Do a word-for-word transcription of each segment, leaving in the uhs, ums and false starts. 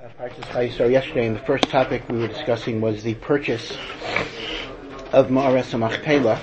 Uh, Parshas Chayesor yesterday, and the first topic we were discussing was the purchase of Ma'aras HaMachpelah,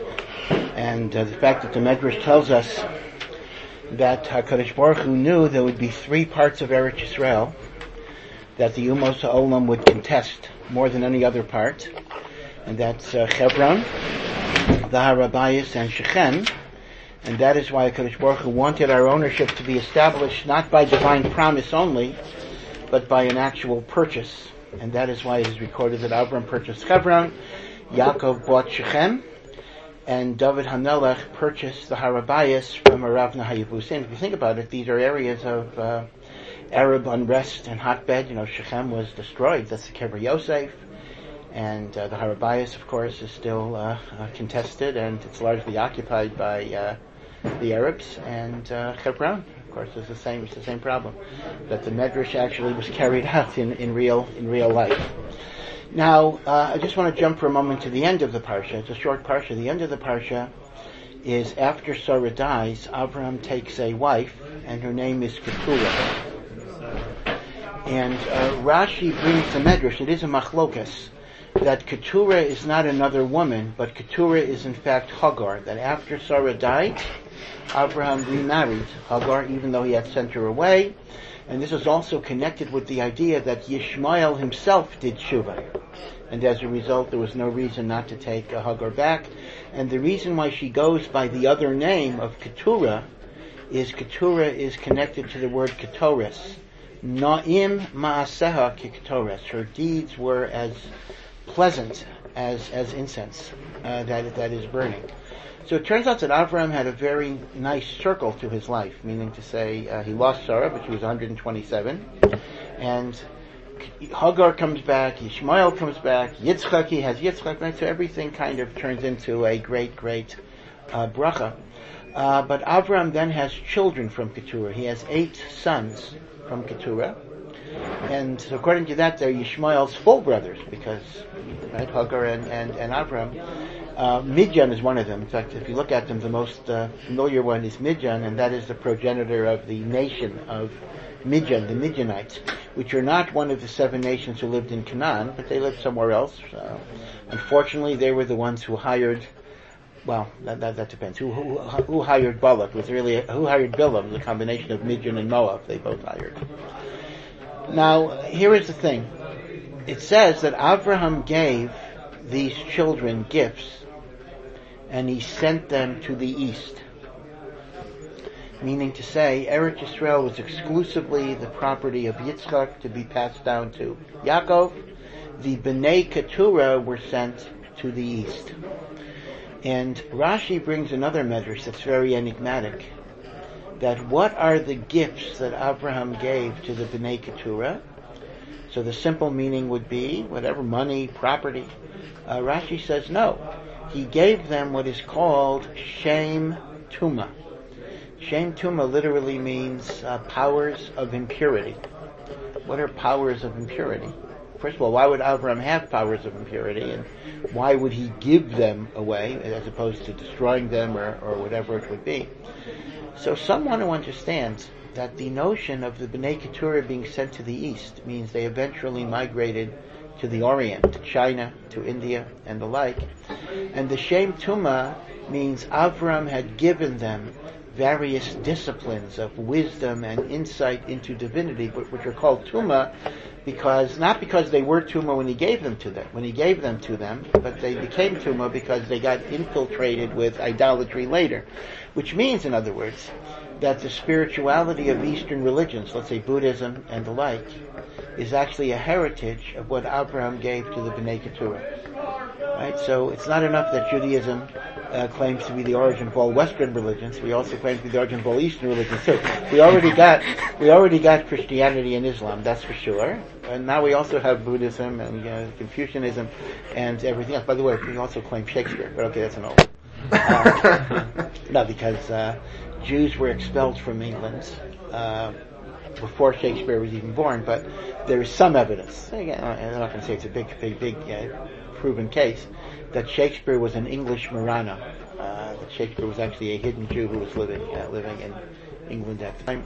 and uh, the fact that the Medrash tells us that HaKadosh Baruch Hu knew there would be three parts of Eretz Yisrael that the Umos HaOlam would contest more than any other part, and that's uh, Hebron, the Har HaBayis, and Shechem. And that is why HaKadosh Baruch Hu wanted our ownership to be established not by divine promise only, but by an actual purchase. And that is why it is recorded that Avram purchased Hebron, Yaakov bought Shechem, and David HaMelech purchased the Har HaBayis from Aravna HaYebusim. If you think about it, these are areas of uh, Arab unrest and hotbed. You know, Shechem was destroyed. That's the Kever Yosef. And uh, the Har HaBayis, of course, is still uh, uh, contested, and it's largely occupied by uh, the Arabs. And uh, Hebron, of course, is the same. It's the same problem, that the Medrash actually was carried out in, in real in real life. Now, uh, I just want to jump for a moment to the end of the parsha. It's a short parsha. The end of the parsha is after Sarah dies, Abraham takes a wife, and her name is Keturah. And uh, Rashi brings the Medrash. It is a machlokas, that Keturah is not another woman, but Keturah is in fact Hagar, that after Sarah died, Abraham remarried Hagar, even though he had sent her away. And this is also connected with the idea that Yishmael himself did Shuvah. And as a result, there was no reason not to take uh, Hagar back. And the reason why she goes by the other name of Keturah is Keturah is connected to the word Ketores. Na'im ma'aseha keketores. Her deeds were as pleasant as as incense uh, that that is burning. So it turns out that Avram had a very nice circle to his life, meaning to say uh, he lost Sarah, but she was one hundred twenty-seven, and Hagar comes back, Ishmael comes back, Yitzchak, he has Yitzchak, right? So everything kind of turns into a great, great uh, bracha. Uh, but Avram then has children from Keturah. He has eight sons from Keturah. And so according to that, they're Yishmael's full brothers, because, right, Hagar and, and, and Avram. Uh, Midyan is one of them. In fact, if you look at them, the most uh, familiar one is Midyan, and that is the progenitor of the nation of Midyan, the Midianites, which are not one of the seven nations who lived in Canaan, but they lived somewhere else. Uh, unfortunately, they were the ones who hired, well, that, that, that depends. Who, who, who hired Balak? It was really, who hired Bilam? The combination of Midyan and Moab, they both hired. Now, here is the thing. It says that Abraham gave these children gifts, and he sent them to the east. Meaning to say, Eretz Yisrael was exclusively the property of Yitzchak to be passed down to Yaakov. The Bnei Keturah were sent to the east. And Rashi brings another medrash that's very enigmatic, that what are the gifts that Abraham gave to the Bnei Keturah? So the simple meaning would be whatever, money, property. Uh, Rashi says no. He gave them what is called Shem Tuma. Shem Tuma literally means uh, powers of impurity. What are powers of impurity? First of all, why would Abraham have powers of impurity, and why would he give them away as opposed to destroying them or, or whatever it would be? So some want to understand that the notion of the Bnei Keturah being sent to the east means they eventually migrated to the Orient, to China, to India, and the like. And the Shem Tuma means Avram had given them various disciplines of wisdom and insight into divinity, which are called Tuma, because not because they were Tuma when he gave them to them, when he gave them to them, but they became Tuma because they got infiltrated with idolatry later. Which means, in other words, that the spirituality of Eastern religions, let's say Buddhism and the like, is actually a heritage of what Abraham gave to the Bnei Keturah. Right? So it's not enough that Judaism uh, claims to be the origin of all Western religions. We also claim to be the origin of all Eastern religions too. We already got we already got Christianity and Islam, that's for sure. And now we also have Buddhism and uh, Confucianism and everything else. By the way, we also claim Shakespeare, but okay, that's an old. Uh, no, because uh, Jews were expelled from England uh, before Shakespeare was even born, but there is some evidence. Again, I'm not going to say it's a big, big, big uh, proven case that Shakespeare was an English Marana. Uh, that Shakespeare was actually a hidden Jew who was living uh, living in England at the time.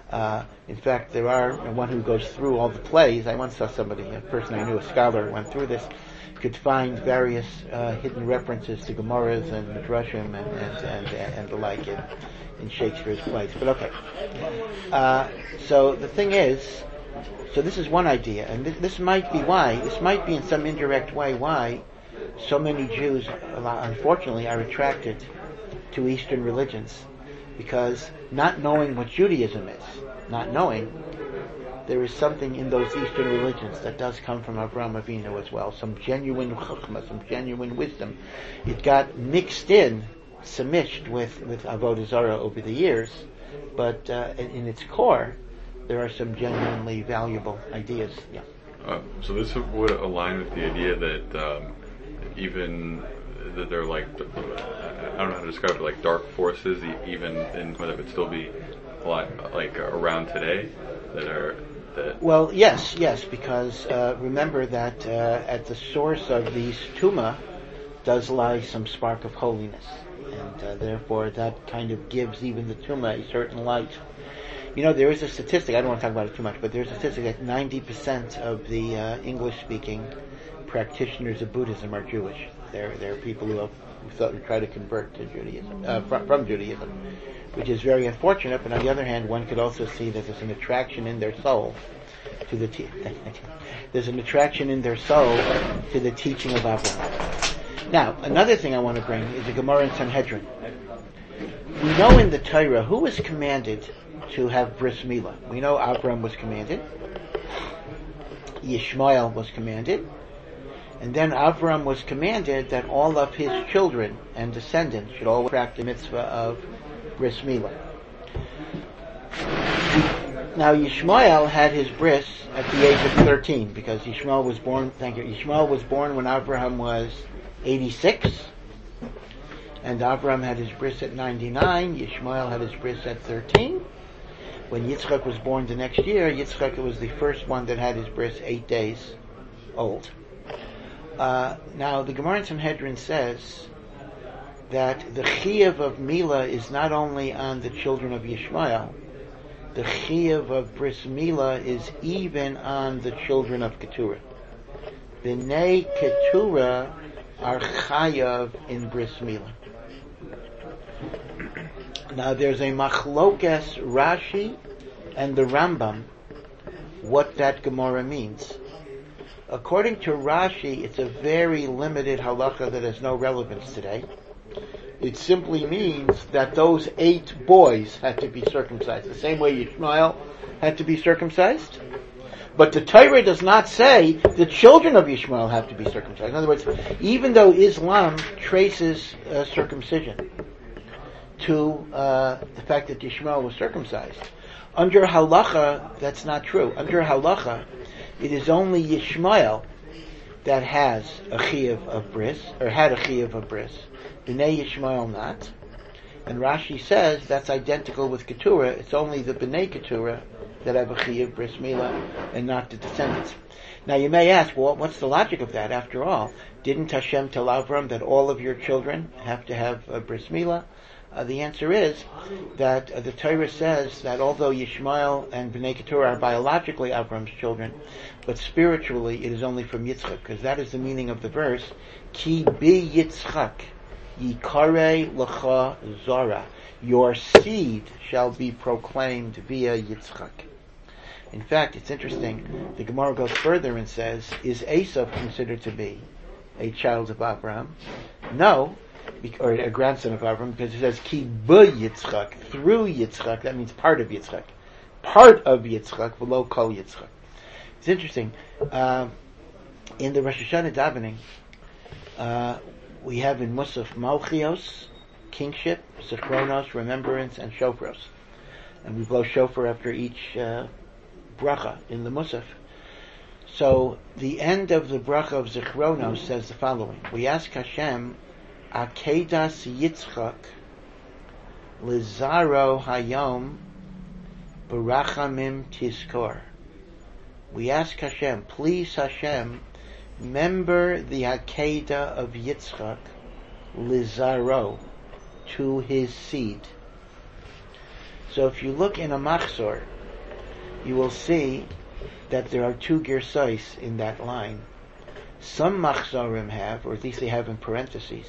Uh, in fact, there are one who goes through all the plays. I once saw somebody, a person I knew, a scholar, went through this, could find various uh, hidden references to Gemaras and Midrashim and and, and, and the like in, in Shakespeare's plays. But okay. Uh, so the thing is, so this is one idea, and this, this might be why, this might be in some indirect way why so many Jews, unfortunately, are attracted to Eastern religions, because not knowing what Judaism is, not knowing, there is something in those Eastern religions that does come from Avraham Avinu as well, some genuine chachma, some genuine wisdom. It got mixed in, samished with, with Avodah Zarah over the years, but uh, in, in its core, there are some genuinely valuable ideas. Yeah. Uh, so this would align with the idea that um, even that they're like, I don't know how to describe it, like dark forces, even in that would still be a lot like around today that are that. Well, yes, yes, because uh, remember that uh, at the source of these tuma does lie some spark of holiness, and uh, therefore that kind of gives even the tuma a certain light. You know, there is a statistic, I don't want to talk about it too much, but there's a statistic that ninety percent of the uh, English-speaking practitioners of Buddhism are Jewish. They're, they're people who, have, who, thought, who try to convert to Judaism, uh, from, from Judaism, which is very unfortunate, but on the other hand, one could also see that there's an attraction in their soul to the te- there's an attraction in their soul to the teaching of Avraham. Now, another thing I want to bring is the Gemara in Sanhedrin. We know in the Torah who was commanded to have bris milah. We know Avraham was commanded, Yishmael was commanded, and then Avraham was commanded that all of his children and descendants should all practice the mitzvah of bris milah. Now Yishmael had his bris at the age of thirteen, because Yishmael was born, thank you, Yishmael was born when Avraham was eighty-six, and Avraham had his bris at ninety-nine, Yishmael had his bris at thirteen. When Yitzchak was born the next year, Yitzchak was the first one that had his bris eight days old. Uh, now, the Gemara in Sanhedrin says that the chiyuv of Milah is not only on the children of Yishmael, the chiyuv of bris Milah is even on the children of Keturah. B'nei Keturah are chayav in bris Milah. Now there's a machlokes Rashi and the Rambam what that Gemara means. According to Rashi, it's a very limited halacha that has no relevance today. It simply means that those eight boys had to be circumcised, the same way Yishmael had to be circumcised. But the Torah does not say the children of Yishmael have to be circumcised. In other words, even though Islam traces uh, circumcision to uh, the fact that Yishmael was circumcised, under halacha, that's not true. Under halacha, it is only Yishmael that has a chiyuv of bris, or had a chiyuv of bris. B'nei Yishmael not. And Rashi says that's identical with Keturah. It's only the B'nei Keturah that have a chiyuv bris milah, and not the descendants. Now you may ask, well, what's the logic of that? After all, didn't Hashem tell Avram that all of your children have to have a bris milah? Uh, the answer is that uh, the Torah says that although Yishmael and B'nai Keturah are biologically Avram's children, but spiritually it is only from Yitzchak, because that is the meaning of the verse, Ki bi Yitzchak yikare lecha zara. Your seed shall be proclaimed via Yitzchak. In fact, it's interesting, the Gemara goes further and says, is Esav considered to be a child of Abraham? No, or a grandson of Abraham, because it says ki bu Yitzchak, through Yitzchak. That means part of Yitzchak, part of Yitzchak, below kol Yitzchak. It's interesting. Uh, in the Rosh Hashanah davening, uh, we have in Musaf Malchios, kingship, Zichronos, remembrance, and Shofros, and we blow shofar after each uh, bracha in the Musaf. So the end of the bracha of Zichronos says the following: we ask Hashem, Akedas Yitzchak Lizaro Hayom Barachamim Tizkor. We ask Hashem, please Hashem, remember the Akedah of Yitzchak Lizaro, to his seed. So if you look in a machzor, you will see that there are two girsais in that line. Some machzorim have, or at least they have in parentheses,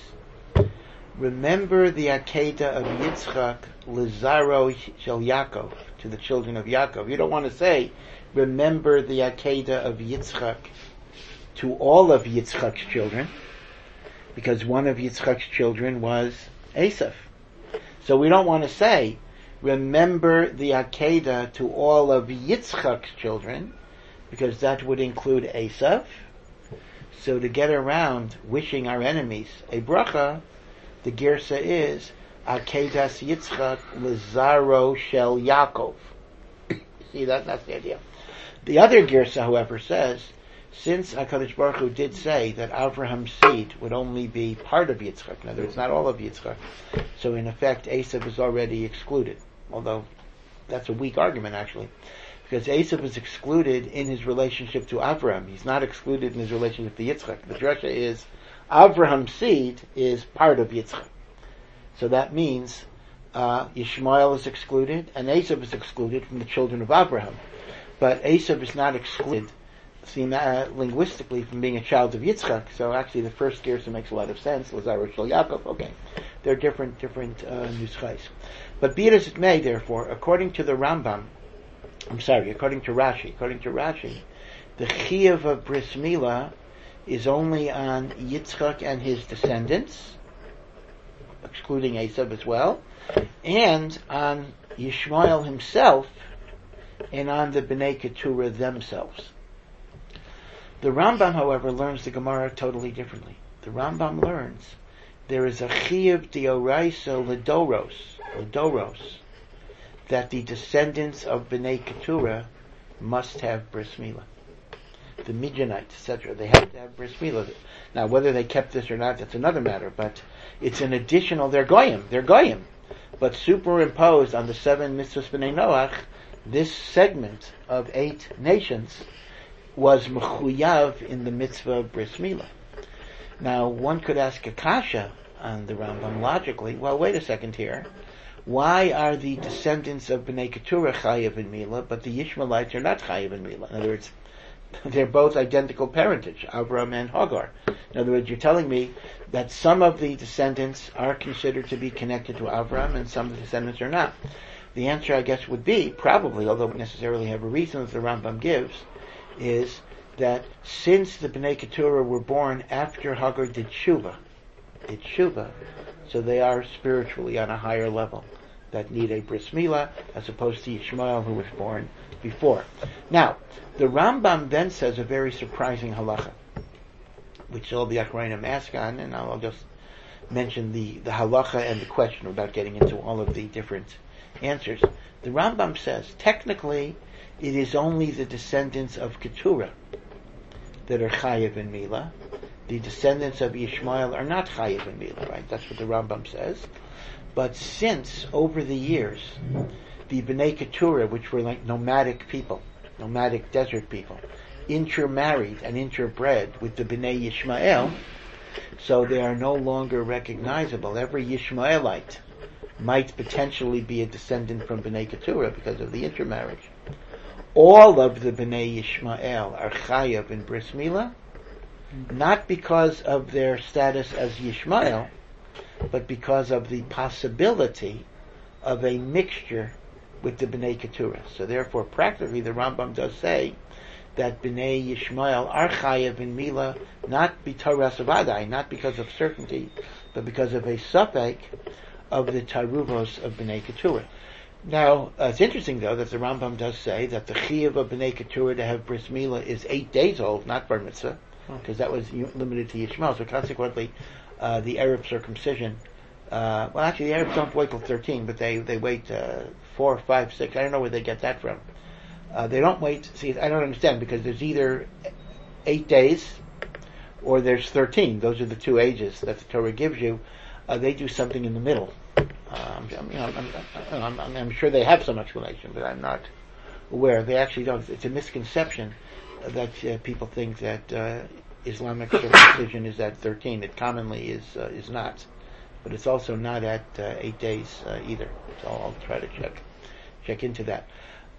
remember the Akedah of Yitzchak Lizaro Shel Yaakov, to the children of Yaakov. You don't want to say, remember the Akedah of Yitzchak to all of Yitzchak's children, because one of Yitzchak's children was Esav. So we don't want to say, remember the Akedah to all of Yitzchak's children, because that would include Esav. So to get around wishing our enemies a bracha, the girsa is Akedas Yitzchak Lizaro Shel Yaakov. See, that, that's the idea. The other girsa, however, says, since HaKadosh Baruch Hu did say that Avraham's seed would only be part of Yitzchak, in other words, not all of Yitzchak, so in effect, Esav is already excluded. Although, that's a weak argument, actually. Because Esav is excluded in his relationship to Avraham. He's not excluded in his relationship to Yitzchak. The drasha is, Avraham's seed is part of Yitzchak. So that means, uh, Yishmael is excluded, and Esav is excluded from the children of Avraham. But Esav is not excluded Seen, uh, linguistically from being a child of Yitzchak, so actually the first gersa makes a lot of sense. Lazar Shel Yaakov. Okay, they're different, different uh, nuschais. But be it as it may, therefore, according to the Rambam, I'm sorry, according to Rashi, according to Rashi, the chiyuv of bris milah is only on Yitzchak and his descendants, excluding Esav as well, and on Yishmael himself, and on the Bnei Keturah themselves. The Rambam, however, learns the Gemara totally differently. The Rambam learns there is a chiyuv dioraisa ledoros, ledoros, that the descendants of Bnei Keturah must have bris milah. The Midianites, et cetera, they have to have bris milah. Now, whether they kept this or not, that's another matter, but it's an additional, they're goyim, they're goyim. But superimposed on the seven mitzvahs Bnei Noach, this segment of eight nations was mechuyav in the mitzvah of bris milah. Now, one could ask a kasha on the Rambam logically. Well, wait a second here. Why are the descendants of Bnei Keturah chayav in milah, but the Yishmaelites are not chayav in milah? In other words, they're both identical parentage, Abraham and Hagar. In other words, you're telling me that some of the descendants are considered to be connected to Abraham and some of the descendants are not. The answer, I guess, would be, probably, although we necessarily have a reason that the Rambam gives, is that since the Bnei Keturah were born after Hagar did Shuvah, did Shuvah, so they are spiritually on a higher level that need a bris milah, as opposed to Yishmael, who was born before. Now, the Rambam then says a very surprising halacha, which all the Achrayim ask on, and I'll just mention the, the halacha and the question without getting into all of the different answers. The Rambam says, technically, it is only the descendants of Keturah that are chayiv in milah. The descendants of Yishmael are not chayiv in milah, right? That's what the Rambam says. But since, over the years, the Bnei Keturah, which were like nomadic people, nomadic desert people, intermarried and interbred with the Bnei Yishmael, so they are no longer recognizable. Every Yishmaelite might potentially be a descendant from Bnei Keturah because of the intermarriage. All of the Bnei Yishmael are chayav in bris milah, not because of their status as Yishmael, but because of the possibility of a mixture with the Bnei Keturah. So therefore, practically, the Rambam does say that Bnei Yishmael are chayav in milah, not b'toras vadai, not because of certainty, but because of a safek of the taruvos of Bnei Keturah. Now, uh, it's interesting, though, that the Rambam does say that the chiyuv of Bnei Keturah to have bris milah is eight days old, not bar mitzvah, because that was limited to Yishmael. So consequently, uh, the Arab circumcision, uh, well, actually, the Arabs don't wait till thirteen, but they, they wait uh, four, five, six. I don't know where they get that from. Uh, they don't wait. See, I don't understand, because there's either eight days or there's thirteen. Those are the two ages that the Torah gives you. Uh, they do something in the middle. Um, you know, I'm, I'm, I'm, I'm sure they have some explanation, but I'm not aware. They actually don't. It's a misconception that uh, people think that uh, Islamic circumcision is at thirteen. It commonly is uh, is not, but it's also not at uh, eight days uh, either. So I'll, I'll try to check check into that.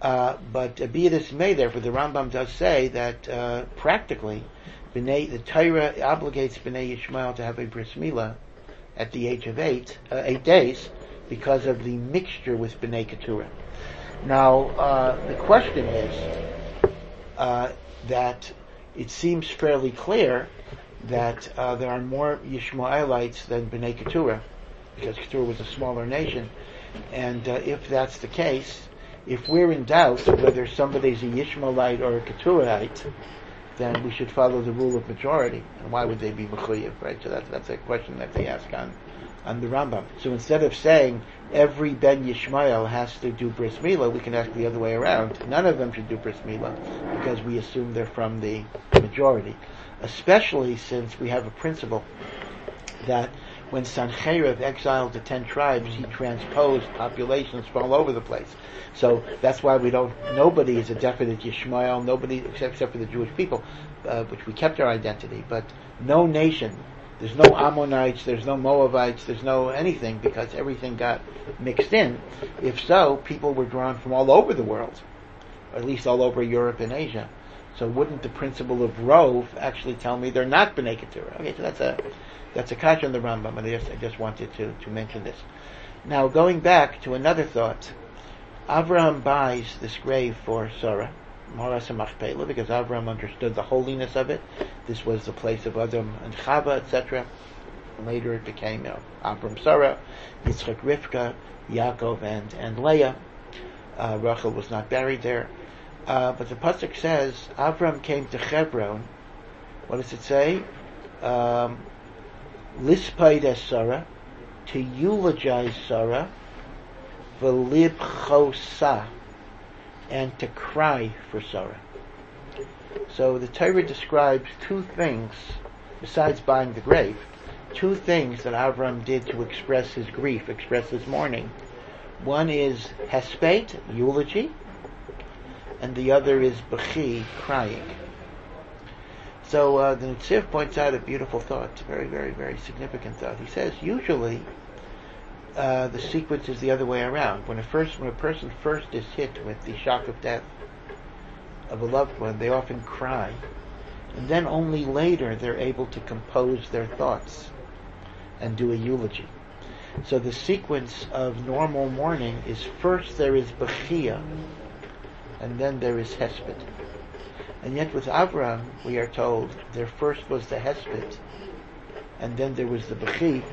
Uh, but uh, be it as may, therefore, the Rambam does say that uh, practically, B'nai, the Torah obligates B'nai Yishmael to have a bris milah at the age of eight, uh, eight days, because of the mixture with B'nai Keturah. Now, uh, the question is uh, that it seems fairly clear that uh, there are more Yishmaelites than B'nai Keturah, because Keturah was a smaller nation, and uh, if that's the case, if we're in doubt whether somebody's a Yishmaelite or a Keturahite, then we should follow the rule of majority. And why would they be mechuyev, right? So that's that's a question that they ask on on the Rambam. So instead of saying every Ben Yishmael has to do bris milah, we can ask the other way around. None of them should do bris milah because we assume they're from the majority. Especially since we have a principle that when Sancheiriv exiled the ten tribes, he transposed populations from all over the place. So that's why we don't, nobody is a definite Yishmael, nobody, except, except for the Jewish people, uh, which we kept our identity, but no nation, there's no Ammonites, there's no Moabites, there's no anything, because everything got mixed in. If so, people were drawn from all over the world, or at least all over Europe and Asia. So wouldn't the principle of Rov actually tell me they're not B'nai Keturah? Okay, so that's a, that's a kasha on the Rambam, and I just, I just wanted to, to mention this. Now, going back to another thought, Avraham buys this grave for Sarah, Maras Machpelah, because Avraham understood the holiness of it. This was the place of Adam and Chava, et cetera. Later it became you know, Avram, Sarah, Yitzchak, Rivka, Yaakov, and, and Leah. Uh, Rachel was not buried there. Uh, but the pasuk says, Avram came to Hebron. What does it say? Um, Lispaid es Sarah, to eulogize Sarah, v'lib chosa, and to cry for Sarah. So the Torah describes two things, besides buying the grave, two things that Avram did to express his grief, express his mourning. One is hesped, eulogy, and the other is bechi, crying. So uh, the Netziv points out a beautiful thought, very, very, very significant thought. He says, usually uh, the sequence is the other way around. When a, first, when a person first is hit with the shock of death of a loved one, they often cry. And then only later they're able to compose their thoughts and do a eulogy. So the sequence of normal mourning is first there is bechia, and then there is hesped. And yet with Avraham, we are told, there first was the hesped, and then there was the bechi.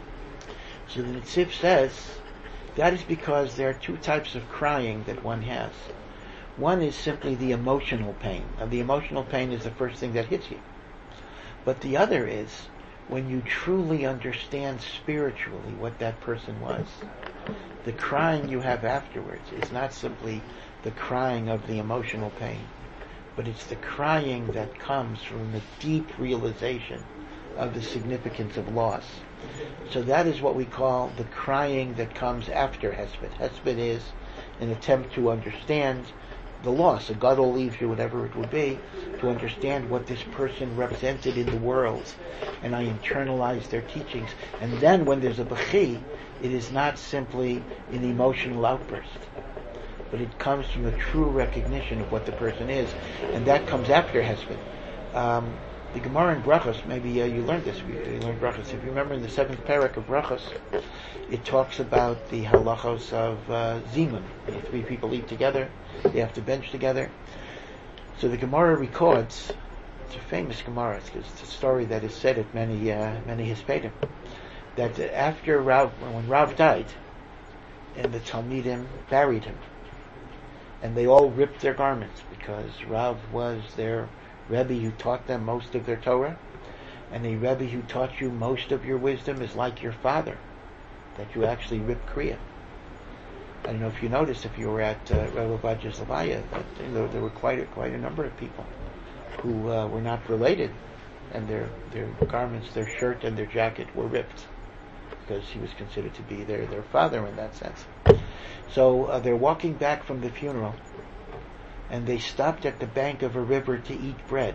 So the Netziv says, that is because there are two types of crying that one has. One is simply the emotional pain. Now the emotional pain is the first thing that hits you. But the other is when you truly understand spiritually what that person was. The crying you have afterwards is not simply the crying of the emotional pain, but it's the crying that comes from the deep realization of the significance of loss. So that is what we call the crying that comes after Hesped. Hesped is an attempt to understand the loss. A gadol leaves you, whatever it would be, to understand what this person represented in the world. And I internalize their teachings. And then when there's a bechi, it is not simply an emotional outburst, but it comes from a true recognition of what the person is. And that comes after Hesped. Um, the Gemara in Brachos, maybe uh, you learned this, you learned Brachos. If you remember in the seventh parak of Brachos, it talks about the halachos of uh, Zimun. When three people eat together, they have to bench together. So the Gemara records, it's a famous Gemara, because it's a story that is said at many uh, many Hispedim, that after Rav, when Rav died, and the Talmidim buried him, and they all ripped their garments, because Rav was their Rebbe who taught them most of their Torah, and a Rebbe who taught you most of your wisdom is like your father, that you actually rip Kriya. I don't know if you noticed, if you were at uh, Rebbe Baj's Levaya, that you know, there were quite a, quite a number of people who uh, were not related, and their their garments, their shirt and their jacket were ripped, because he was considered to be their, their father in that sense. So uh, they're walking back from the funeral, and they stopped at the bank of a river to eat bread.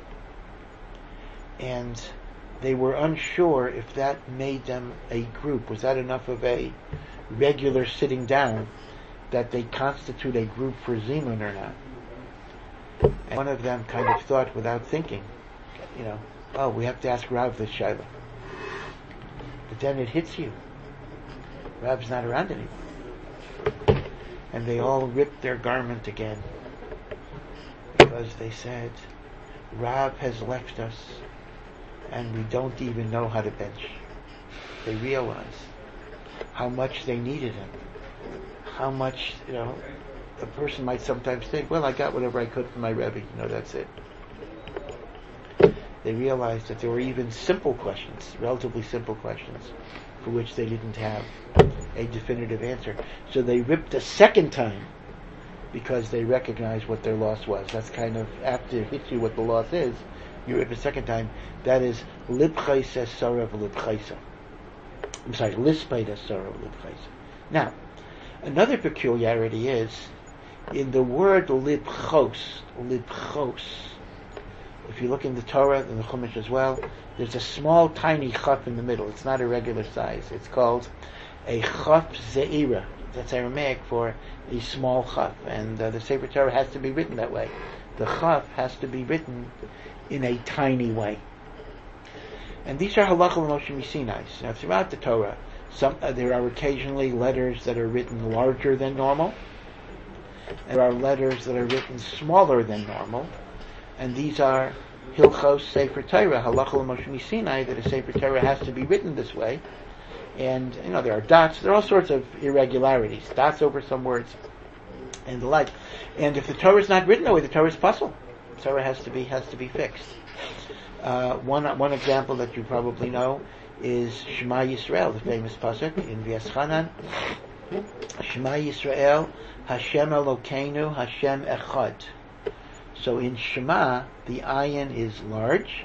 And they were unsure if that made them a group. Was that enough of a regular sitting down that they constitute a group for Zimun or not. And one of them kind of thought without thinking, you know, oh, we have to ask Rav this Shaila. But then it hits you. Rav's not around anymore. And they all ripped their garment again. Because they said, Rav has left us and we don't even know how to bench. They realize how much they needed him. How much, you know, a person might sometimes think, well, I got whatever I could from my Rebbe, you know, that's it. They realized that there were even simple questions, relatively simple questions, for which they didn't have a definitive answer. So they ripped a second time because they recognized what their loss was. That's kind of, after it hits you what the loss is, you rip a second time. That is, libchaisa sarav libchaisa. I'm sorry, lispaida sarav libchaisa. Now, another peculiarity is, in the word libchos, libchos, if you look in the Torah and the Chumash as well, there's a small, tiny chaf in the middle. It's not a regular size. It's called a chaf ze'ira. That's Aramaic for a small chaf. And uh, the Sefer Torah has to be written that way. The chaf has to be written in a tiny way. And these are halacha l'Moshe Sinai. Now, throughout the Torah, some, uh, there are occasionally letters that are written larger than normal. There are letters that are written smaller than normal. And these are Hilchos Sefer Torah, halacha l'Moshe Sinai, that a Sefer Torah has to be written this way. And, you know, there are dots, there are all sorts of irregularities, dots over some words, and the like. And if the Torah is not written that way, the Torah is puzzle. The Torah has to be, has to be fixed. Uh, one, one example that you probably know is Shema Yisrael, the famous pasuk in V'yaschanan. Shema Yisrael, Hashem Elokeinu, Hashem Echad. So in Shema, the ayin is large,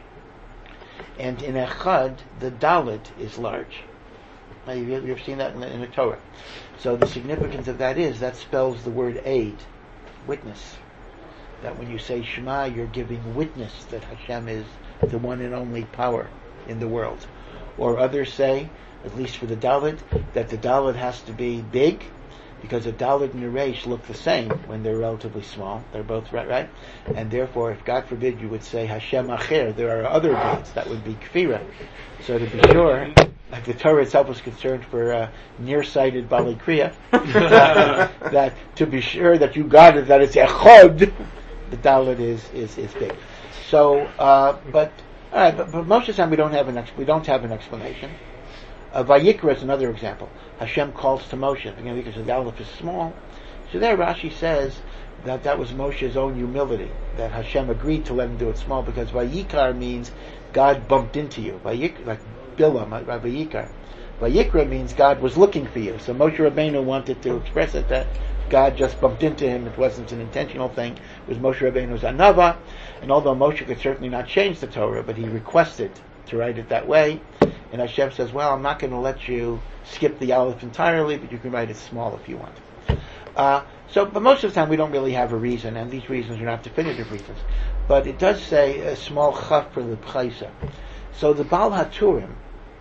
and in Echad, the dalet is large. Now, you've, you've seen that in the, in the Torah. So the significance of that is, that spells the word aid, witness. That when you say Shema, you're giving witness that Hashem is the one and only power in the world. Or others say, at least for the dalet, that the dalet has to be big, because a dalet and a reish look the same when they're relatively small. They're both right, right? And therefore, if God forbid you would say Hashem Acher, there are other dates that would be kfira. So to be sure, like the Torah itself was concerned for uh, nearsighted Bali Kriya, uh, that to be sure that you got it, that it's Echad, the dalet is, is, is big. So, uh, but, alright, but, but most of the time we don't have an, ex- we don't have an explanation. Uh, Vayikra is another example. Hashem calls to Moshe, again because the Aleph is small. So there Rashi says that that was Moshe's own humility, that Hashem agreed to let him do it small, because Vayikar means God bumped into you. Vayik, like Bilam, Vayikar. Vayikra means God was looking for you. So Moshe Rabbeinu wanted to express it that God just bumped into him. It wasn't an intentional thing. It was Moshe Rabbeinu's anava. And although Moshe could certainly not change the Torah, but he requested to write it that way. And Hashem says, well, I'm not going to let you skip the Aleph entirely, but you can write it small if you want. Uh, so, but most of the time we don't really have a reason, and these reasons are not definitive reasons. But it does say a small chaf for the L'Bchaisa. So the Baal HaTurim,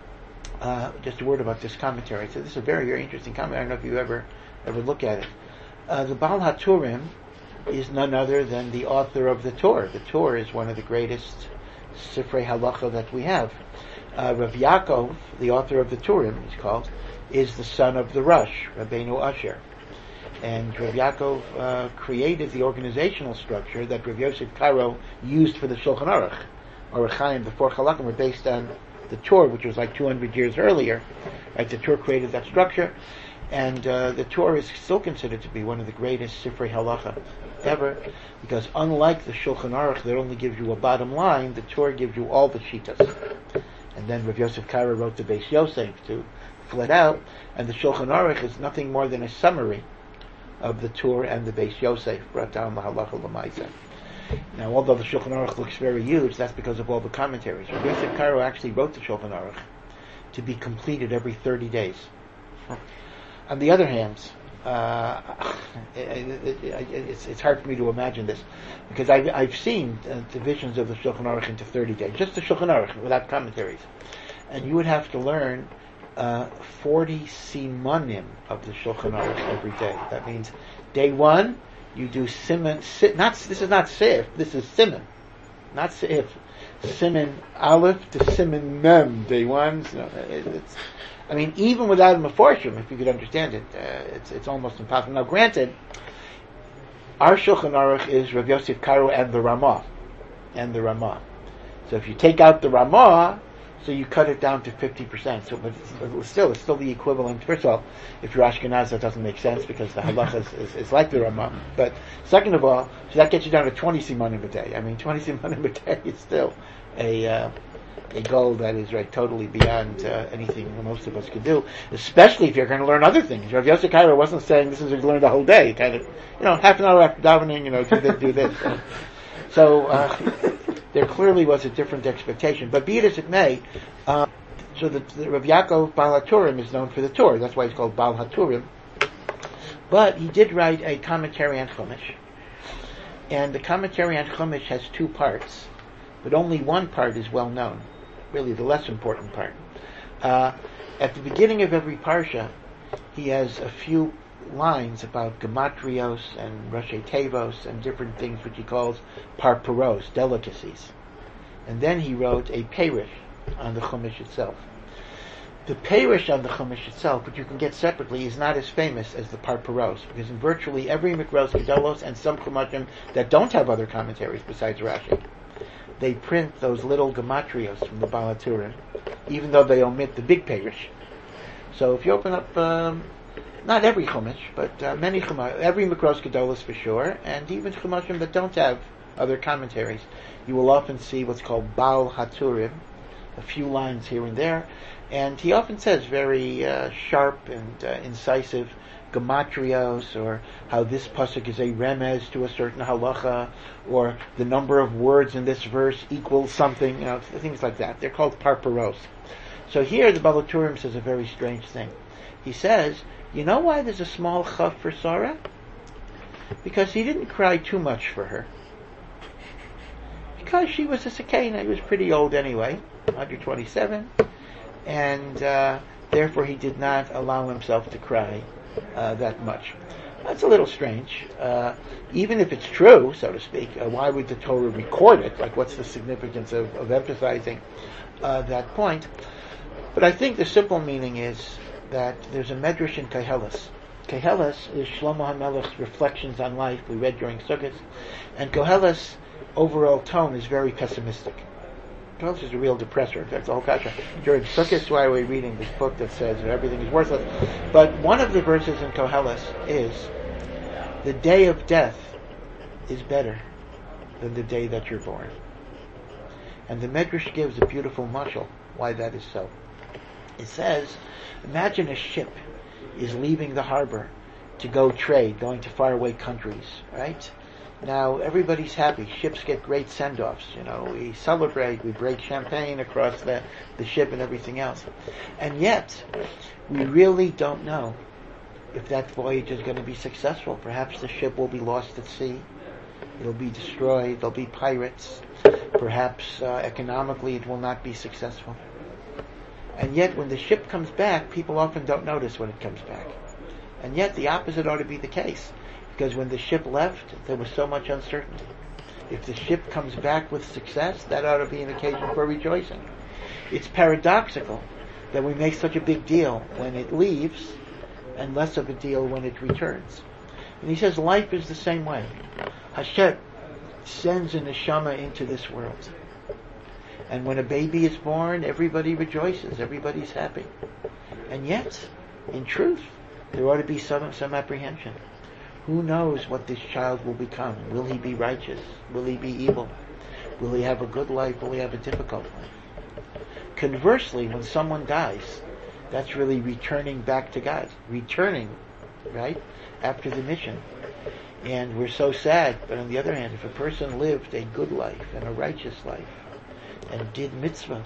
uh, just a word about this commentary. So this is a very, very interesting commentary. I don't know if you ever, ever look at it. Uh, the Baal HaTurim is none other than the author of the Torah. The Torah is one of the greatest Sifrei Halacha that we have. Uh, Rav Yaakov, the author of the Turim, he's called, is the son of the Rosh, Rabbeinu Asher. And Rav Yaakov uh, created the organizational structure that Rav Yosef Karo used for the Shulchan Aruch. Aruch Chaim, the four Chalakim were based on the Torah, which was like two hundred years earlier. Right? The Torah created that structure. And uh, the Torah is still considered to be one of the greatest Sifrei Halacha ever, because unlike the Shulchan Aruch that only gives you a bottom line, the Torah gives you all the Shitas. And then Rav Yosef Karo wrote the Beis Yosef to flat out, and the Shulchan Aruch is nothing more than a summary of the Torah and the Beis Yosef brought down the Halacha L'Maisa. Now, although the Shulchan Aruch looks very huge, that's because of all the commentaries. Rav Yosef Karo actually wrote the Shulchan Aruch to be completed every thirty days. On the other hand, uh, it, it, it, it's, it's hard for me to imagine this, because I've, I've seen uh, divisions of the Shulchan Aruch into thirty days, just the Shulchan Aruch without commentaries, and you would have to learn uh, forty simanim of the Shulchan Aruch every day. That means day one, you do siman, si, not, this is not sif, this is siman, not sif. Siman Aleph to Siman Mem, day one. You know, it, it's, I mean, even without a Meforshim, if you could understand it, uh, it's it's almost impossible. Now, granted, our Shulchan Aruch is Rav Yosef Karo and the Ramah, and the Ramah. So if you take out the Ramah, so you cut it down to fifty percent. So, but it's, still, it's still the equivalent. First of all, if you're Ashkenaz, that doesn't make sense because the halacha is, is, is like the Ramah. But second of all, so that gets you down to twenty simanim a day. I mean, twenty simanim a day is still a uh, a goal that is right totally beyond uh, anything most of us could do. Especially if you're going to learn other things. Rav Yosef Karo wasn't saying this is to learn the whole day. Kind of, you know, half an hour after davening, you know, do this, do this. So, so uh, there clearly was a different expectation. But be it as it may, uh, so the, the Rav Yaakov Baal HaTurim is known for the Torah. That's why he's called Baal HaTurim. But he did write a commentary on Chumash. And the commentary on Chumash has two parts. But only one part is well known. Really the less important part. Uh, at the beginning of every Parsha, he has a few lines about gematrios and Rashi Tevos and different things which he calls parparos, delicacies. And then he wrote a Perush on the Chumash itself. The Perush on the Chumash itself, which you can get separately, is not as famous as the parparos, because in virtually every Mikros Gedolos and some Chumashim that don't have other commentaries besides Rashi, they print those little gematrios from the Baal HaTurim, even though they omit the big Perush. So if you open up um, not every Chumash, but uh, many Chumash, every Mikros Gedolos for sure, and even Chumashim that don't have other commentaries, you will often see what's called Baal HaTurim, a few lines here and there, and he often says very uh, sharp and uh, incisive gematrios, or how this pasuk is a remez to a certain halacha, or the number of words in this verse equals something, you know, things like that. They're called parparos. So here the Baal HaTurim says a very strange thing. He says, you know why there's a small chaf for Sarah? Because he didn't cry too much for her. Because she was a Sekena, he was pretty old anyway, one hundred twenty-seven, and uh, therefore he did not allow himself to cry uh, that much. That's a little strange. Uh, even if it's true, so to speak, uh, why would the Torah record it? Like, what's the significance of, of emphasizing uh, that point? But I think the simple meaning is that there's a medrash in Koheles. Koheles is Shlomo HaMelech's reflections on life we read during Sukkot, and Koheles' overall tone is very pessimistic. Koheles is a real depressor. In fact, the whole kasha. During Sukkot, why we're reading this book that says that everything is worthless. But one of the verses in Koheles is, the day of death is better than the day that you're born. And the Medrash gives a beautiful mashal why that is so. It says, imagine a ship is leaving the harbor to go trade, going to faraway countries, right? Now, everybody's happy. Ships get great send-offs. You know, we celebrate, we break champagne across the, the ship and everything else. And yet, we really don't know if that voyage is going to be successful. Perhaps the ship will be lost at sea. It'll be destroyed. There'll be pirates. Perhaps uh, economically it will not be successful. And yet, when the ship comes back, people often don't notice when it comes back. And yet, the opposite ought to be the case. Because when the ship left, there was so much uncertainty. If the ship comes back with success, that ought to be an occasion for rejoicing. It's paradoxical that we make such a big deal when it leaves, and less of a deal when it returns. And he says life is the same way. Hashem sends a neshama into this world. And when a baby is born, everybody rejoices, everybody's happy. And yet, in truth, there ought to be some, some apprehension. Who knows what this child will become? Will he be righteous? Will he be evil? Will he have a good life? Will he have a difficult life? Conversely, when someone dies, that's really returning back to God. Returning, right, after the mission. And we're so sad, but on the other hand, if a person lived a good life and a righteous life and did mitzvahs,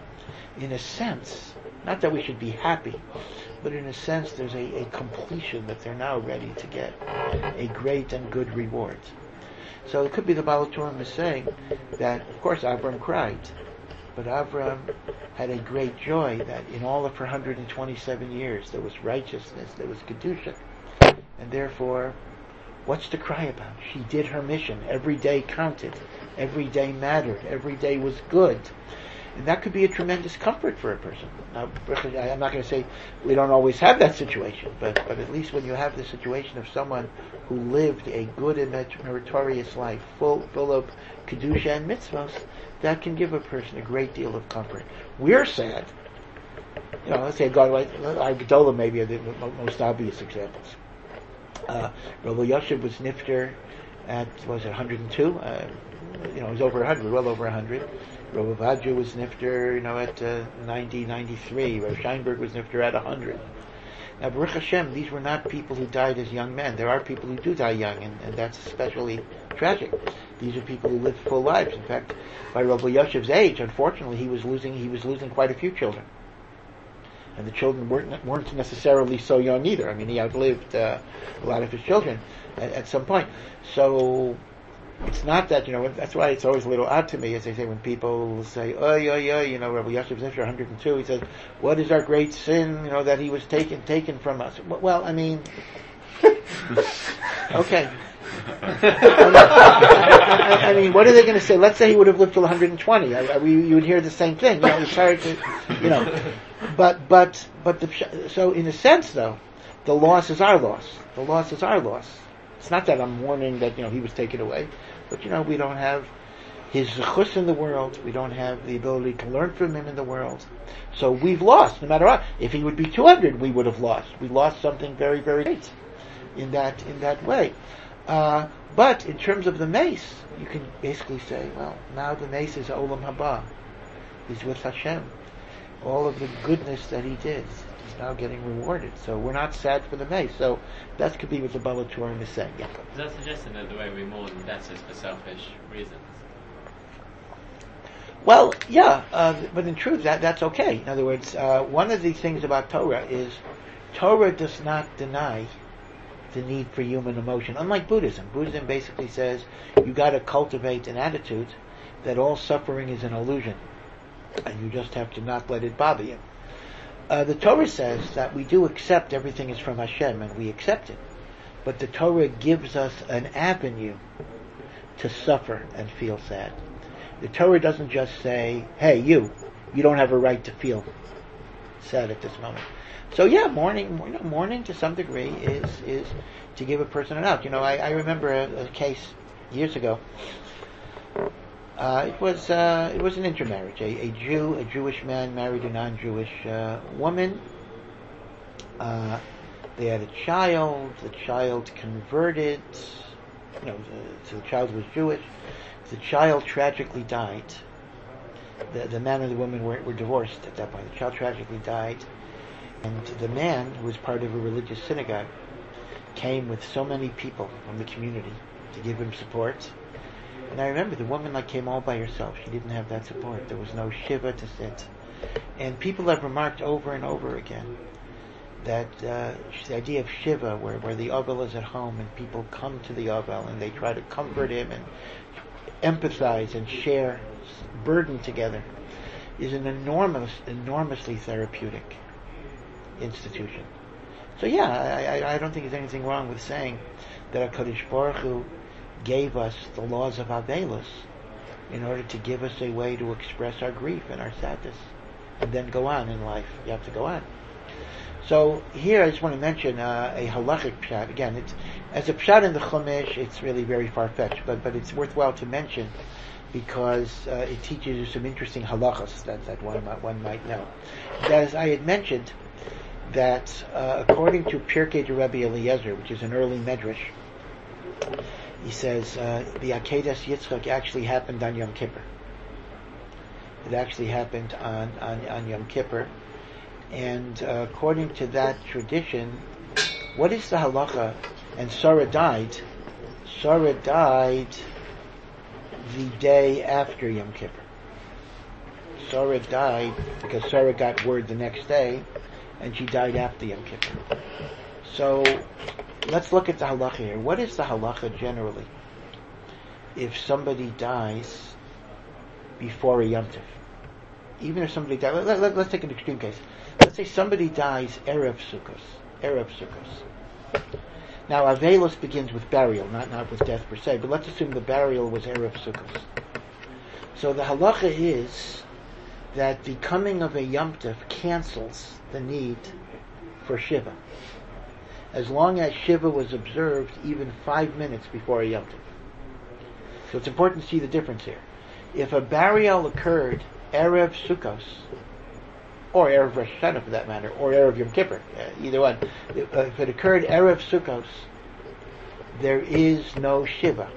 in a sense, not that we should be happy, but in a sense there's a, a completion that they're now ready to get a great and good reward. So it could be the Baal HaTurim is saying that, of course, Avram cried, But Avram had a great joy that in all of her one hundred twenty-seven years there was righteousness, there was Kedusha. And therefore, what's to cry about? She did her mission. Every day counted. Every day mattered. Every day was good. And that could be a tremendous comfort for a person. Now, I'm not going to say we don't always have that situation, but, but at least when you have the situation of someone who lived a good and meritorious life, full full of Kedusha and mitzvahs, that can give a person a great deal of comfort. We're sad. You know, let's say God, like Gedolah maybe are the most obvious examples. Uh, Rabbi Yosef was nifter at, was it one hundred two? Uh, you know, it was over one hundred, well over one hundred. Rabbi Vadju was nifter, you know, at uh, ninety, ninety-three. Rabbi Scheinberg was nifter at one hundred. Now, Baruch Hashem, these were not people who died as young men. There are people who do die young, and, and that's especially tragic. These are people who live full lives. In fact, by Rabbi Yoshev's age, unfortunately, he was losing he was losing quite a few children. And the children weren't weren't necessarily so young either. I mean, he outlived uh, a lot of his children at, at some point. So it's not that, you know, that's why it's always a little odd to me, as they say, when people say, oh, yeah, yeah, you know, Rabbi Yosef Zifter, one hundred two, he says, what is our great sin, you know, that he was taken taken from us? Well, I mean, okay. I, I mean, what are they going to say? Let's say he would have lived till one hundred twenty. I, I, we, you would hear the same thing. You know, it's hard to, you know. But, but, but the, so in a sense though, the loss is our loss. The loss is our loss. It's not that I'm mourning that, you know, he was taken away, but, you know, we don't have his zechus in the world. We don't have the ability to learn from him in the world. So we've lost, no matter what. If he would be two hundred, we would have lost. We lost something very, very great in that, in that way. Uh, but in terms of the mace, you can basically say, well, now the mace is Olam Haba. He's with Hashem. All of the goodness that he did is now getting rewarded. So we're not sad for the mace. So that could be what the Baal HaTurim is saying. Yeah. Does that suggest that the way we mourn death is for selfish reasons? Well, yeah, uh, but in truth, that that's okay. In other words, uh, one of the things about Torah is Torah does not deny the need for human emotion. Unlike Buddhism. Buddhism basically says you got to cultivate an attitude that all suffering is an illusion, and you just have to not let it bother you. Uh, the Torah says that we do accept everything is from Hashem, and we accept it. But the Torah gives us an avenue to suffer and feel sad. The Torah doesn't just say, hey, you, you don't have a right to feel sad at this moment. So yeah, mourning, you know, mourning to some degree is is to give a person an out. You know, I, I remember a, a case years ago. Uh, it was uh, it was an intermarriage. A, a Jew, a Jewish man married a non-Jewish uh, woman. Uh, they had a child. The child converted. You know, the, so the child was Jewish. The child tragically died. The the man and the woman were, were divorced at that point. The child tragically died. And the man, who was part of a religious synagogue, came with so many people from the community to give him support. And I remember the woman like came all by herself. She didn't have that support. There was no shiva to sit. And people have remarked over and over again that uh, the idea of shiva, where, where the Ovel is at home and people come to the Ovel and they try to comfort him and empathize and share burden together, is an enormous, enormously therapeutic institution. So yeah, I, I, I don't think there's anything wrong with saying that HaKadosh Baruch Hu gave us the laws of Avelos in order to give us a way to express our grief and our sadness and then go on in life. You have to go on. So here I just want to mention uh, a halachic pshat. Again, it's, as a pshat in the Chumash, it's really very far-fetched, but, but it's worthwhile to mention because uh, it teaches you some interesting halachas that, that one, might, one might know. As I had mentioned, that uh, according to Pirkei de Rabbi Eliezer, which is an early medrash, he says uh, the Akedas Yitzchak actually happened on Yom Kippur. It actually happened on, on, on Yom Kippur. And uh, according to that tradition, what is the halacha? And Sarah died. Sarah died the day after Yom Kippur. Sarah died because Sarah got word the next day, and she died after Yom Kippur. So let's look at the halacha here. What is the halacha generally if somebody dies before a Yom Tov? even if somebody dies, let, let, let's take an extreme case. Let's say somebody dies Erev Sukkos. Erev Sukkos. Now, Avelos begins with burial, not, not with death per se, but let's assume the burial was Erev Sukkos. So the halacha is that the coming of a Yom Tov cancels the need for Shiva, as long as Shiva was observed even five minutes before a Yom Tov. So it's important to see the difference here. If a burial occurred Erev Sukkos, or Erev Rosh Hashanah for that matter, or Erev Yom Kippur, uh, either one, if, uh, if it occurred Erev Sukkos, there is no Shiva.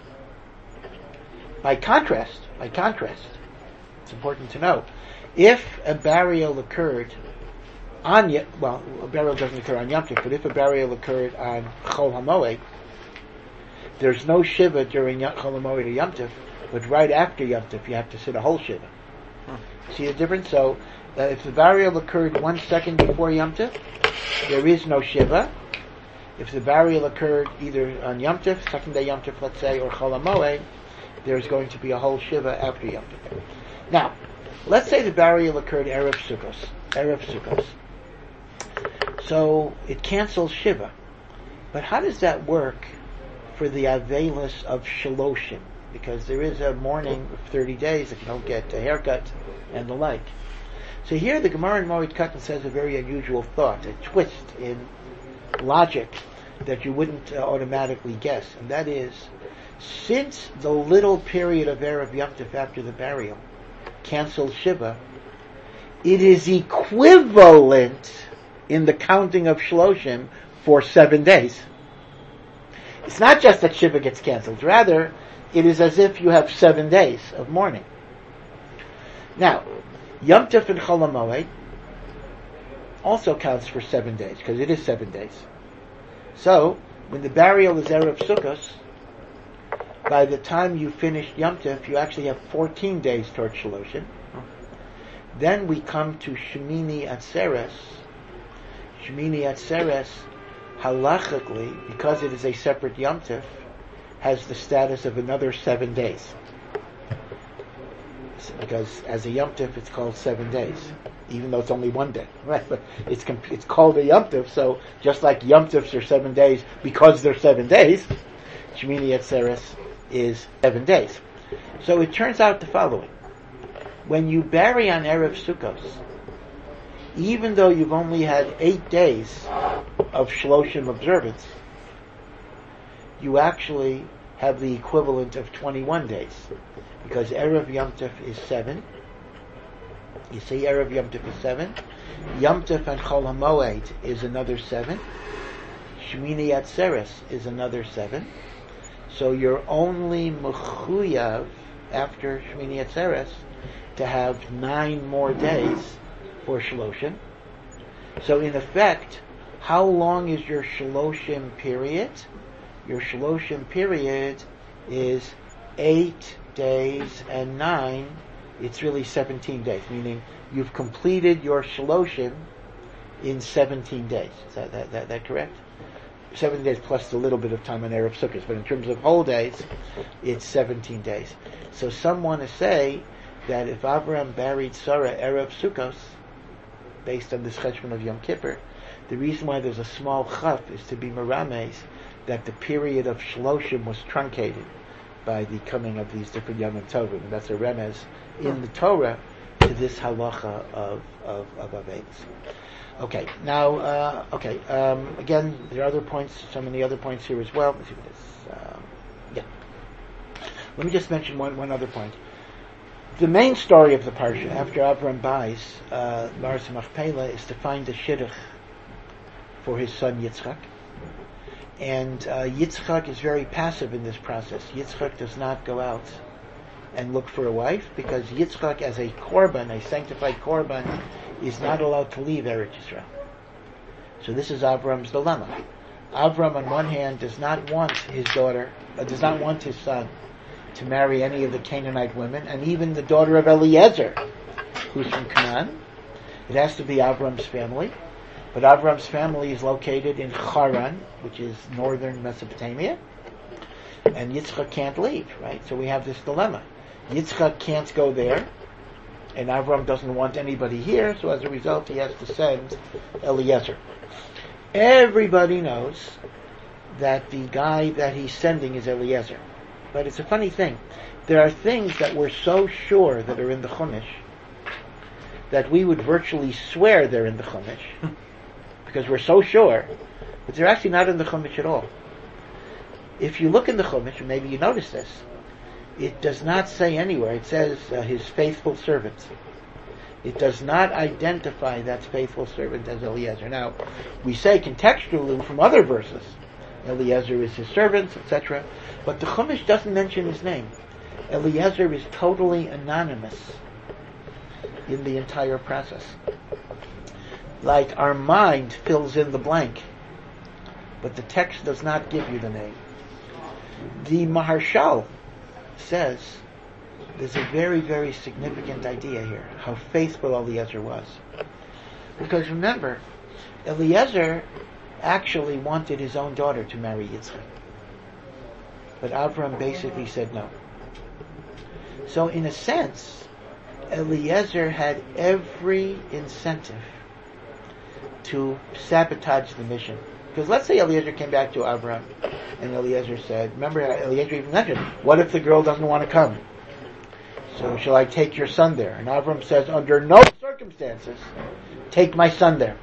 By contrast, by contrast, it's important to know, if a burial occurred on, well, a burial doesn't occur on Yom Tov, but if a burial occurred on Chol HaMoed, there's no Shiva during Chol HaMoed or Yom Tov, but right after Yom Tov you have to sit a whole Shiva. Hmm. See the difference? So, uh, if the burial occurred one second before Yom Tov, there is no Shiva. If the burial occurred either on Yom Tov, second day Yom Tov, let's say, or Chol HaMoed, there's going to be a whole Shiva after Yom Tov. Now, let's say the burial occurred Erev Sukkos. Erev Sukkos. So, it cancels Shiva. But how does that work for the Avelis of Shaloshim? Because there is a mourning of thirty days if you don't get a haircut and the like. So here the Gemara in Moed Katan says a very unusual thought, a twist in logic that you wouldn't uh, automatically guess, and that is, since the little period of Erev Yom Tov after the burial cancels Shiva, it is equivalent in the counting of Shloshim for seven days. It's not just that Shiva gets canceled, rather it is as if you have seven days of mourning. Now, Yom Tov and Chol HaMoed also counts for seven days, because it is seven days. So, when the burial is Erev Sukkos, by the time you finish Yom Tov, you actually have fourteen days towards Shaloshim. Then we come to Shemini Atzeres. Shemini Atzeres, halachically, because it is a separate Yom Tov, has the status of another seven days. Because as a Yom Tov, it's called seven days, even though it's only one day, right? But it's comp- it's called a Yom Tov, so just like Yom Tovs are seven days because they're seven days, Shemini Atzeres is seven days. So it turns out the following: when you bury on Erev Sukkos, even though you've only had eight days of Shloshim observance, you actually have the equivalent of twenty-one days. Because Erev Yom Tov is seven. You see, Erev Yom Tov is seven. Yom Tov and Chol HaMoed is another seven. Shemini Atzeres is another seven. So you're only mechuyav after Shemini Atzeres to have nine more days for Shloshim. So in effect, how long is your Shloshim period? Your Shloshim period is eight days and nine. It's really seventeen days, meaning you've completed your Shloshim in seventeen days. Is that, that, that, that correct? seventeen days plus a little bit of time on Erev Sukkot, but in terms of whole days, it's seventeen days. So some want to say that if Abraham buried Sarah Erev Sukkos, based on this cheshbon of Yom Kippur, the reason why there's a small chaf is to be merames that the period of Shloshim was truncated by the coming of these different Yom Tovim. And that's a remez in the Torah to this halacha of of, of Avelis. Okay, now, uh, okay, um, again, there are other points, so many other points here as well. Let's see what this, um, yeah. Let me just mention one, one other point. The main story of the parsha, after Avram buys uh, Maras Machpelah, is to find a shidduch for his son Yitzchak. And uh, Yitzchak is very passive in this process. Yitzchak does not go out and look for a wife, because Yitzchak, as a korban, a sanctified korban, is not allowed to leave Eretz Yisrael. So this is Avram's dilemma. Avram, on one hand, does not want his daughter, uh, does not want his son to marry any of the Canaanite women, and even the daughter of Eliezer, who's from Canaan. It has to be Avram's family. But Avram's family is located in Haran, which is northern Mesopotamia, and Yitzchak can't leave, right? So we have this dilemma. Yitzchak can't go there, And Avram doesn't want anybody here, so as a result he has to send Eliezer. Everybody knows that the guy that he's sending is Eliezer. But it's a funny thing. There are things that we're so sure that are in the Chumash that we would virtually swear they're in the Chumash because we're so sure, but they're actually not in the Chumash at all. If you look in the Chumash, and maybe you notice this, it does not say anywhere, it says uh, his faithful servant. It does not identify that faithful servant as Eliezer. Now, we say contextually from other verses, Eliezer is his servant, et cetera, but the Chumash doesn't mention his name. Eliezer is totally anonymous in the entire process. Like our mind fills in the blank, but the text does not give you the name. The Maharshal says there's a very, very significant idea here, how faithful Eliezer was. Because remember, Eliezer actually wanted his own daughter to marry Yitzchak. But Avram basically said no. So in a sense, Eliezer had every incentive to sabotage the mission. Because let's say Eliezer came back to Avram, and Eliezer said, remember Eliezer even mentioned, what if the girl doesn't want to come? So shall I take your son there? And Avram says, under no circumstances, take my son there.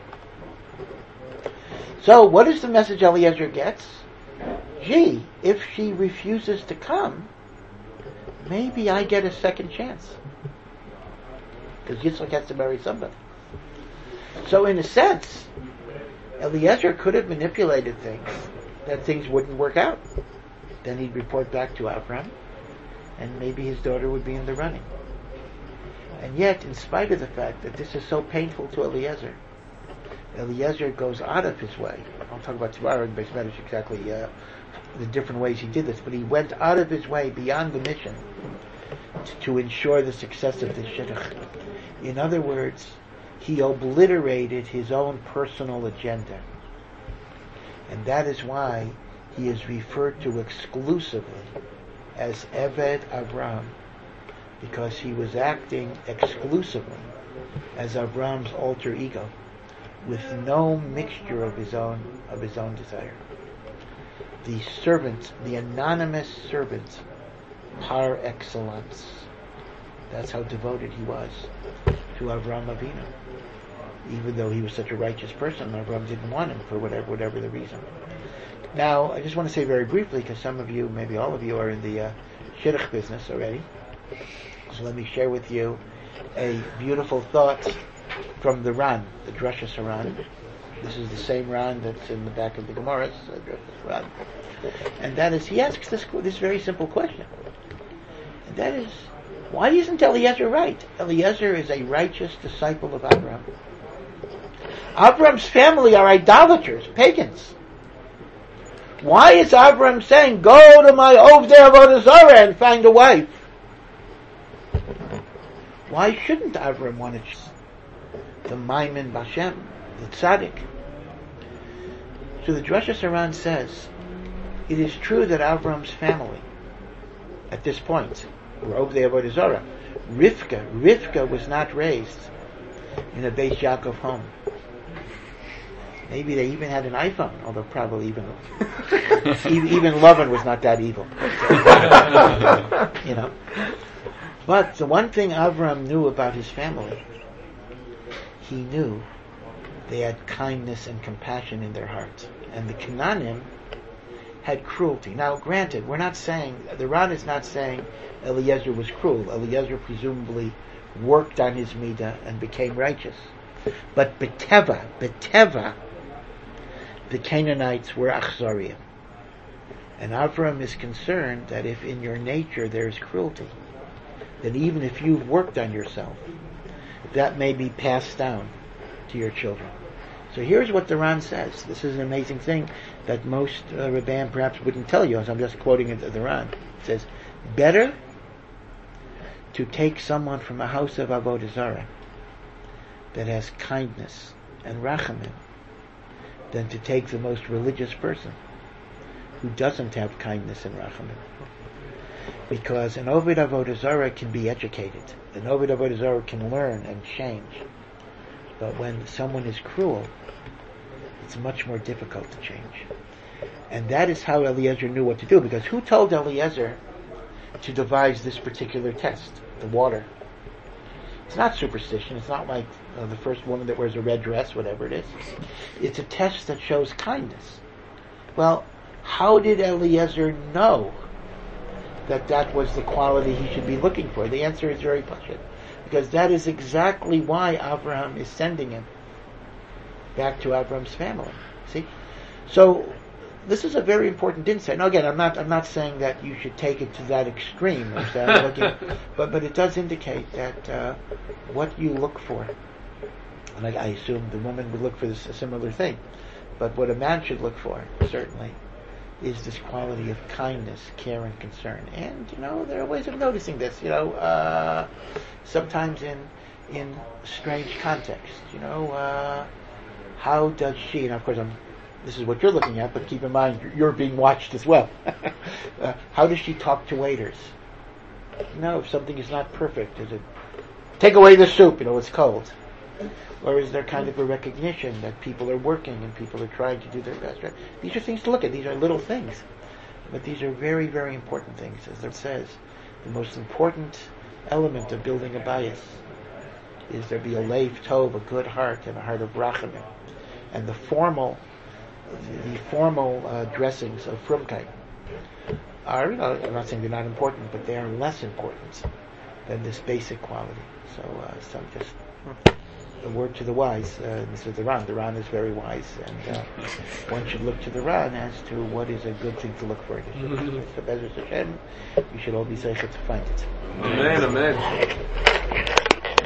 So what is the message Eliezer gets? Gee, if she refuses to come, maybe I get a second chance. Because Yitzchak has to marry somebody. So in a sense, Eliezer could have manipulated things that things wouldn't work out. Then he'd report back to Avram, and maybe his daughter would be in the running. And yet, in spite of the fact that this is so painful to Eliezer, Eliezer goes out of his way. I'll talk about tomorrow in Beis Medrash exactly uh, the different ways he did this, but he went out of his way beyond the mission to, to ensure the success of the shidduch. In other words, he obliterated his own personal agenda. And that is why he is referred to exclusively as Eved Avram, because he was acting exclusively as Avram's alter ego, with no mixture of his own of his own desire. The servant, the anonymous servant, par excellence. That's how devoted he was to Avram Avinu. Even though he was such a righteous person, Avram didn't want him for whatever whatever the reason. Now, I just want to say very briefly, because some of you, maybe all of you, are in the uh, shidduch business already. So let me share with you a beautiful thought from the Ran, the Drashas Ran. This is the same Ran that's in the back of the Gemara's uh, Drashas Ran. And that is, he asks this this very simple question. And that is, why isn't Eliezer right? Eliezer is a righteous disciple of Avram. Avram's family are idolaters, pagans. Why is Avram saying, go to my Ovdei Avodah Zarah and find a wife? Why shouldn't Avram want to choose the Maimon Bashem, the Tzaddik? So the Drashas Ran says, it is true that Avram's family, at this point, were Ovdei Avodah Zarah. Rivka, Rivka was not raised in a Beis Yaakov home. Maybe they even had an iPhone, although probably even even Lavan was not that evil. You know. But the one thing Avram knew about his family, he knew they had kindness and compassion in their hearts. And the Canaanim had cruelty. Now, granted, we're not saying, the Ran is not saying Eliezer was cruel. Eliezer presumably worked on his midah and became righteous. But Beteva, Beteva, the Canaanites were achzariim. And Avram is concerned that if in your nature there is cruelty, then even if you've worked on yourself, that may be passed down to your children. So here's what the Ran says. This is an amazing thing that most uh, Rabban perhaps wouldn't tell you, as I'm just quoting it the Ran. It says, better to take someone from a house of Avodah Zarah that has kindness and rachamim than to take the most religious person who doesn't have kindness and rachamim. Because an Ovid Avodah Zarah can be educated. An Ovid Avodah Zarah can learn and change. But when someone is cruel, it's much more difficult to change. And that is how Eliezer knew what to do, because who told Eliezer to devise this particular test? The water. It's not superstition. It's not like uh, the first woman that wears a red dress, whatever it is. It's a test that shows kindness. Well, how did Eliezer know that that was the quality he should be looking for? The answer is very pashut, because that is exactly why Abraham is sending him back to Abraham's family. See? So, this is a very important insight. Now again, I'm not I'm not saying that you should take it to that extreme, or that looking, but but it does indicate that uh, what you look for, and I, I assume the woman would look for this a similar thing, but what a man should look for, certainly, is this quality of kindness, care, and concern. And you know, there are ways of noticing this. You know, uh, sometimes in in strange contexts. You know, uh, how does she? And of course, I'm. This is what you're looking at, but keep in mind you're being watched as well. uh, how does she talk to waiters? You know, if something is not perfect, is it take away the soup? You know, it's cold. Or is there kind of a recognition that people are working and people are trying to do their best? Right? These are things to look at. These are little things, but these are very, very important things. As it says, the most important element of building a bias is there be a leiv tov, a good heart, and a heart of rachamim, and the formal. The formal uh, dressings of frumkeit are, you know, I'm not saying they're not important, but they are less important than this basic quality. So, uh, so just a word to the wise. Uh, this is the Ran. The Ran is very wise, and uh, one should look to the Ran as to what is a good thing to look for. So, Bezras Hashem, you should all be zeichet to find it. Amen, amen.